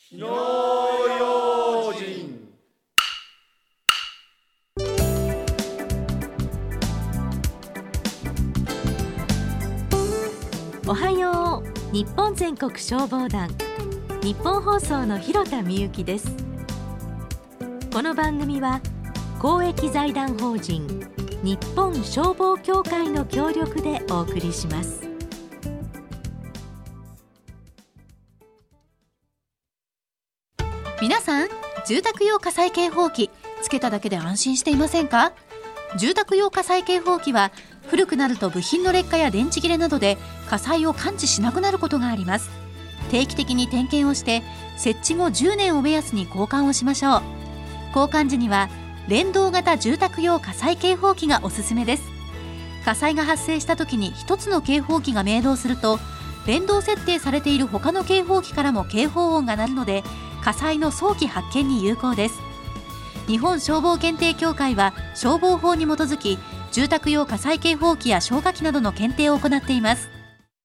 火の用心。 おはよう。日本全国消防団、日本放送の広田美由です。この番組は公益財団法人日本消防協会の協力でお送りします。 皆さん、住宅用火災警報器つけただけで安心していませんか？住宅用火災警報器は古くなると部品の劣化や電池切れなどで火災を感知しなくなることがあります。定期的に点検をして設置後10年を目安に交換をしましょう。交換時には連動型住宅用火災警報器がおすすめです。火災が発生した時に一つの警報器が鳴動すると連動設定されている他の警報器からも警報音が鳴るので火災の早期発見に有効です。日本消防検定協会は消防法に基づき住宅用火災警報器や消火器などの検定を行っています。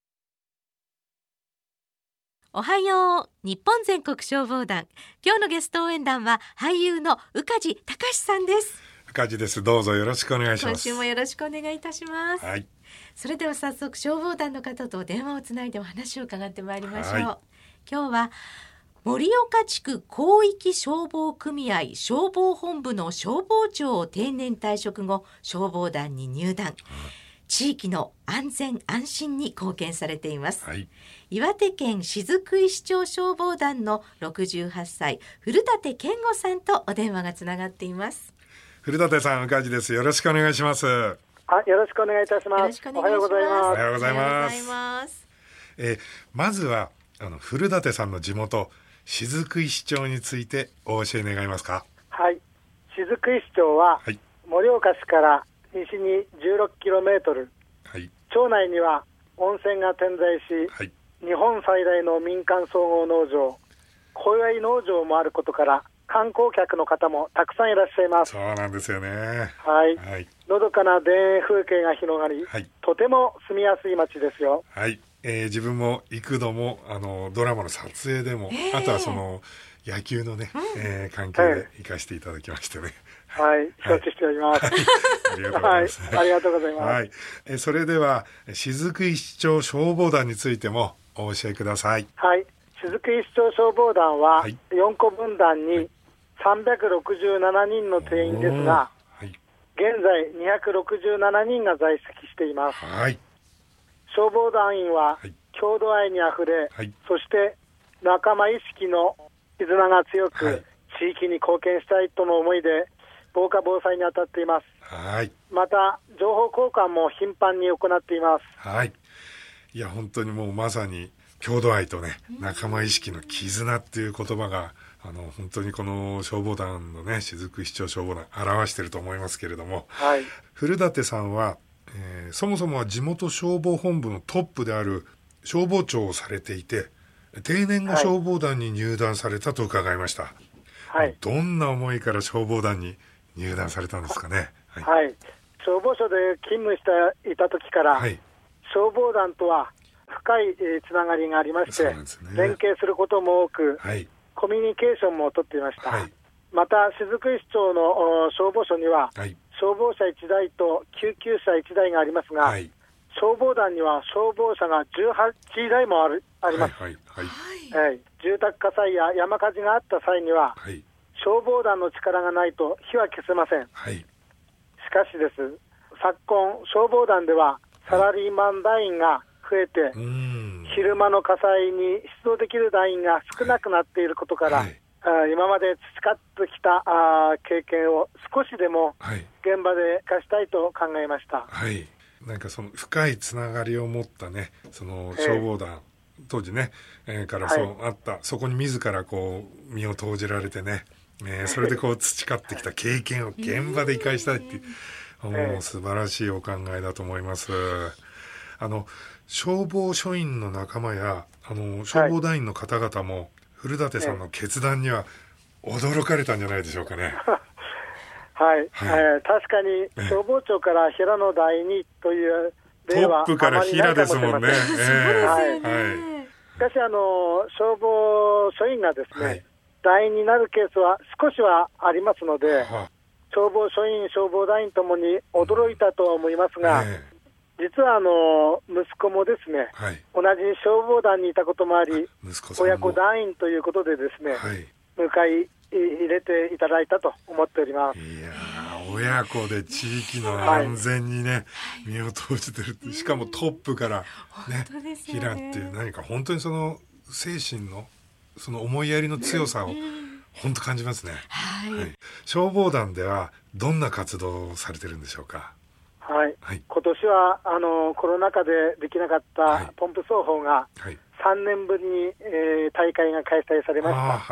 おはよう。日本全国消防団、今日のゲスト応援団は俳優の宇梶隆さんです。 宇梶です。どうぞよろしくお願いします。 今週もよろしくお願いいたします。 はい、 それでは早速消防団の方と電話をつないでお話を伺ってまいりましょう。今日は盛岡地区広域消防組合消防本部の消防長を定年退職後消防団に入団、地域の安全安心に貢献されています。岩手県雫石町消防団の68歳古舘健吾さんとお電話がつながっています。 古舘さん、宇梶です。よろしくお願いします。 よろしくお願いいたします。おはようございます。 おはようございます。まずは古舘さんの地元雫石町についてお教え願いますか？ はい、雫石町は、盛岡市から西に 16km、町内には温泉が点在し、日本最大の民間総合農場小祝農場もあることから観光客の方もたくさんいらっしゃいます。 そうなんですよね。 のどかな田園風景が広がり、とても住みやすい町ですよ。 自分も幾度もドラマの撮影でも、あとはその野球のね、関係で行かせていただきましてね。 承知しております。 ありがとうございます。 ありがとうございます。 それでは雫石町消防団についてもお教えください。 雫石町消防団は4個分団に367人の定員ですが、現在267人が在籍しています。消防団員は郷土愛にあふれ、そして仲間意識の絆が強く、地域に貢献したいとの思いで防火防災に当たっています。また情報交換も頻繁に行っています。 いや本当にもうまさに郷土愛とね、仲間意識の絆っていう言葉が本当にこの消防団のね、雫石町消防団表していると思いますけれども、古舘さんはそもそもは地元消防本部のトップである消防長をされていて、定年後消防団に入団されたと伺いました。どんな思いから消防団に入団されたんですかね？ 消防署で勤務していた時から、消防団とは深いつながりがありまして、連携することも多く、コミュニケーションも取っていました。また雫石町の消防署には、消防車1台と救急車1台がありますが、消防団には消防車が18台もあります。住宅火災や山火事があった際には、消防団の力がないと火は消せません。しかしです、昨今消防団ではサラリーマン団員が増えて、昼間の火災に出動できる団員が少なくなっていることから、今まで培ってきた経験を少しでも現場で活かしたいと考えました。 なんかその深いつながりを持ったね、その消防団、当時ね、からそうあった、そこに自らこう身を投じられてね、それでこう培ってきた経験を現場で生かしたいっていう、素晴らしいお考えだと思います。消防署員の仲間や消防団員の方々も、古舘さんの決断には驚かれたんじゃないでしょうかね。 確かに消防庁から平野第二という例はトップから平ですもんね。 かし消防署員がですね、団員になるケースは少しはありますので、消防署員、消防団員ともに驚いたとは思いますが、実は息子もですね、同じ消防団にいたこともあり、親子団員ということでですね、迎え入れていただいたと思っております。 いや親子で地域の安全にね、身を投じてる、しかもトップからね、避難っていう、何か本当にその精神のその思いやりの強さを本当感じますね。消防団ではどんな活動をされてるんでしょうか。 今年はコロナ禍でできなかったポンプ奏法が3年ぶりに、大会が開催されました。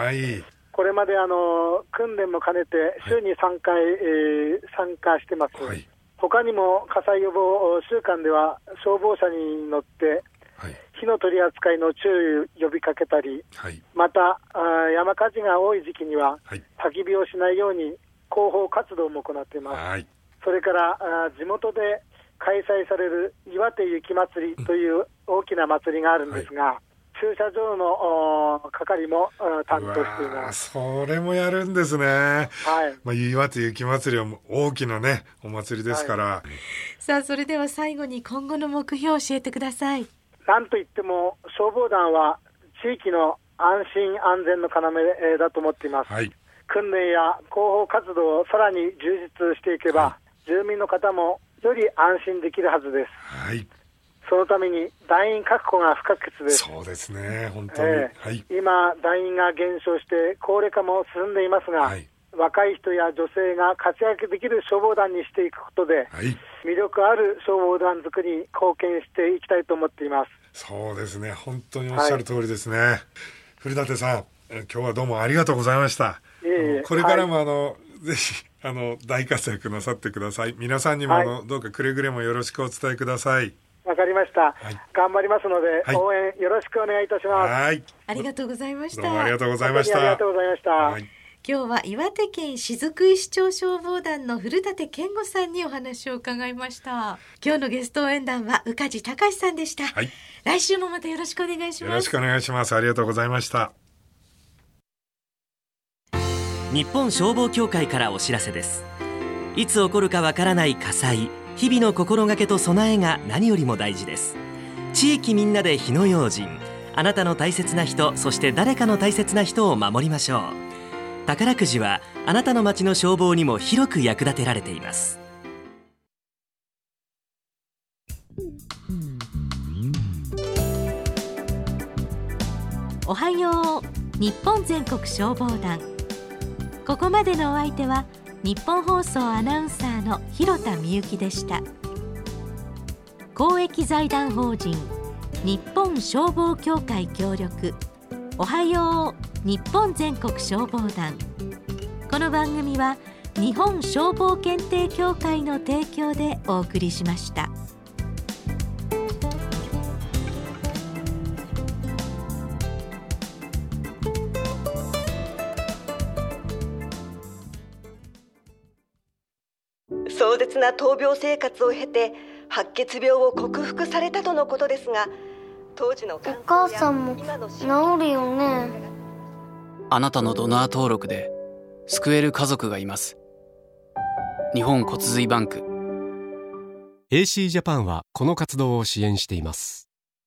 これまで訓練も兼ねて週に3回、参加してます。他にも火災予防週間では消防車に乗って火の取り扱いの注意を呼びかけたり、また山火事が多い時期には焚き火をしないように広報活動も行っています。それから地元で開催される岩手雪まつりという大きな祭りがあるんですが、駐車場の係も担当しています。 それもやるんですね。岩手雪まつりは大きなねお祭りですから。 さあ、それでは最後に今後の目標を教えてください。 なんといっても消防団は地域の安心安全の要だと思っています。訓練や広報活動をさらに充実していけば、住民の方もより安心できるはずです。そのために団員確保が不可欠です。 そうですね、本当に。 今団員が減少して高齢化も進んでいますが、若い人や女性が活躍できる消防団にしていくことで、魅力ある消防団作りに貢献していきたいと思っています。 そうですね、本当におっしゃる通りですね。古舘さん、今日はどうもありがとうございました。これからもぜひ大活躍なさってください。皆さんにもどうかくれぐれもよろしくお伝えください。 わかりました、頑張りますので、応援よろしくお願いいたします。 ありがとうございました。 どうもありがとうございました。 ありがとうございました。 今日は岩手県雫石町消防団の古舘健吾さんにお話を伺いました。今日のゲスト応援団は宇梶隆さんでした。来週もまたよろしくお願いします。 よろしくお願いします。ありがとうございました。 日本消防協会からお知らせです。いつ起こるかわからない火災、日々の心がけと備えが何よりも大事です。地域みんなで火の用心、あなたの大切な人、そして誰かの大切な人を守りましょう。宝くじはあなたの町の消防にも広く役立てられています。 おはよう日本全国消防団。ここまでのお相手は日本放送アナウンサーの広田みゆきでした。公益財団法人日本消防協会協力、おはよう日本全国消防団。この番組は日本消防検定協会の提供でお送りしました。 壮絶な闘病生活を経て白血病を克服されたとのことですが、当時のお母さんも治るよね。 あなたのドナー登録で救える家族がいます。日本骨髄バンク。 AC ジャパンはこの活動を支援しています。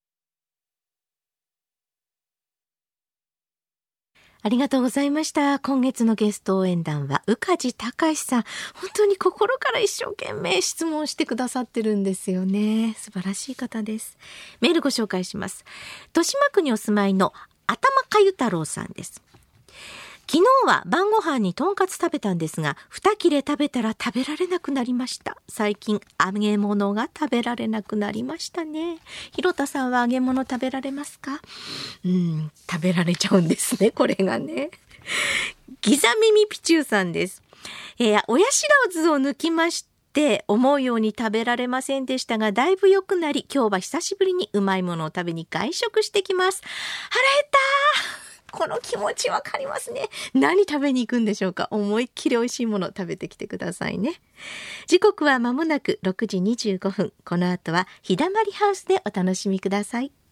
ありがとうございました。今月のゲスト応援団は宇梶隆さん。本当に心から一生懸命質問してくださってるんですよね。素晴らしい方です。メールご紹介します。豊島区にお住まいの頭かゆ太郎さんです。昨日は晩ご飯にとんかつ食べたんですが、2切れ食べたら食べられなくなりました。最近揚げ物が食べられなくなりましたね。広田さんは揚げ物食べられますか？食べられちゃうんですね、これがね。ギザミミピチューさんです。親知らずを抜きまして思うように食べられませんでしたが、だいぶ良くなり、今日は久しぶりにうまいものを食べに外食してきます。腹減ったー。この気持ちわかりますね。何食べに行くんでしょうか。思いっきり美味しいもの食べてきてくださいね。時刻は間もなく6時25分。この後は日だまりハウスでお楽しみください。